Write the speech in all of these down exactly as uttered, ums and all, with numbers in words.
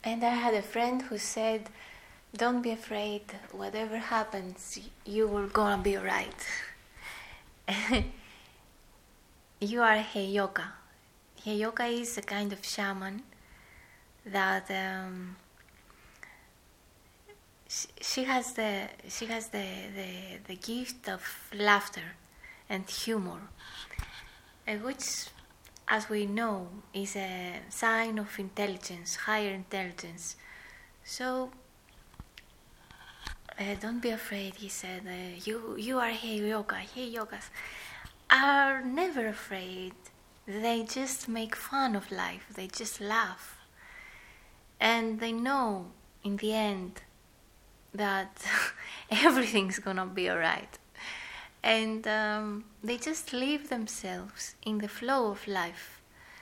And I had a friend who said, don't be afraid, whatever happens, you will gonna be alright. You are Heyoka. Heyoka is a kind of shaman that um, she, she has the she has the, the, the gift of laughter and humor, uh, which, as we know, is a sign of intelligence, higher intelligence. So uh, don't be afraid, he said. Uh, you you are Heyoka. Heyokas are never afraid. They just make fun of life. They just laugh. And they know in the end that everything's gonna be alright. And um, they just leave themselves in the flow of life.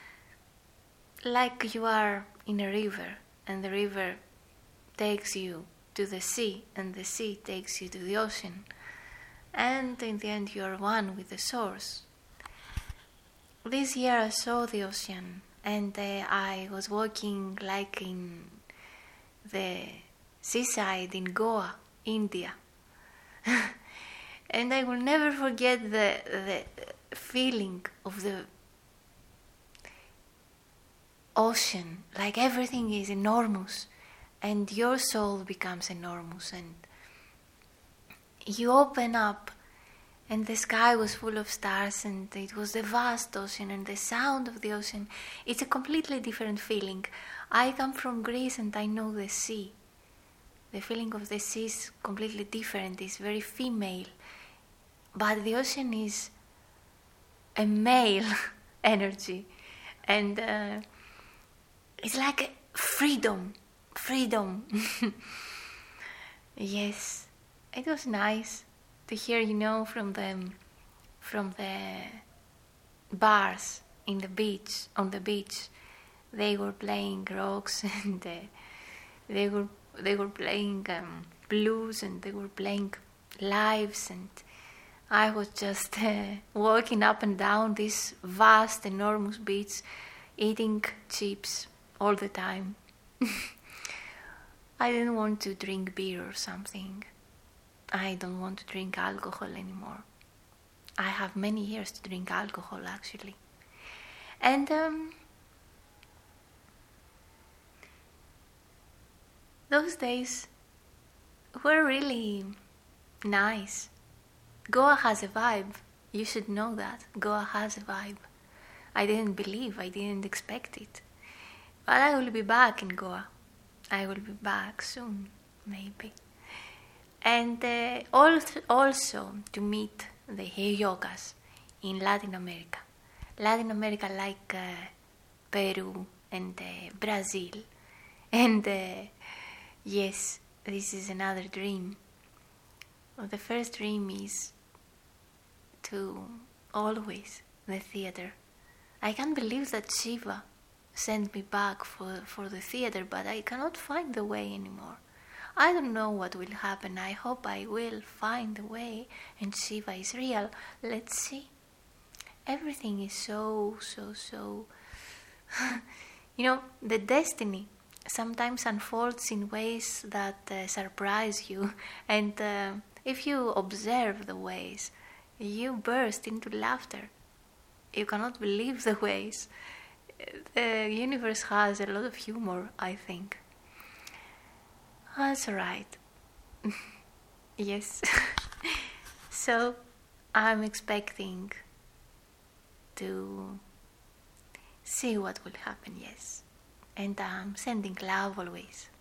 Like you are in a river, and the river takes you to the sea, and the sea takes you to the ocean. And in the end you are one with the source. This year I saw the ocean, and uh, I was walking like in the seaside in Goa, India. And I will never forget the, the feeling of the ocean, like everything is enormous, and your soul becomes enormous, and you open up, and the sky was full of stars, and it was the vast ocean, and the sound of the ocean. It's a completely different feeling. I come from Greece, and I know the sea. The feeling of the sea is completely different. It's very female. But the ocean is a male energy. And uh, it's like freedom. Freedom. Yes. It was nice to hear, you know, from the from the bars in the beach, on the beach. They were playing rocks, and uh, they were they were playing um, blues, and they were playing lives, and I was just uh, walking up and down this vast, enormous beach, eating chips all the time. I didn't want to drink beer or something. I don't want to drink alcohol anymore. I have many years to drink alcohol, actually. And um, those days were really nice. Goa has a vibe. You should know that. Goa has a vibe. I didn't believe, I didn't expect it. But I will be back in Goa. I will be back soon, maybe. And uh, also to meet the Heyokas in Latin America. Latin America like uh, Peru and uh, Brazil. And uh, yes, this is another dream. Well, the first dream is to always the theater. I can't believe that Shiva sent me back for, for the theater, but I cannot find the way anymore. I don't know what will happen. I hope I will find the way, and Shiva is real. Let's see. Everything is so, so, so... you know, the destiny sometimes unfolds in ways that uh, surprise you, and uh, if you observe the ways, you burst into laughter. You cannot believe the ways. The universe has a lot of humor, I think. That's alright. Yes. So, I'm expecting to see what will happen, yes. And I'm sending love always.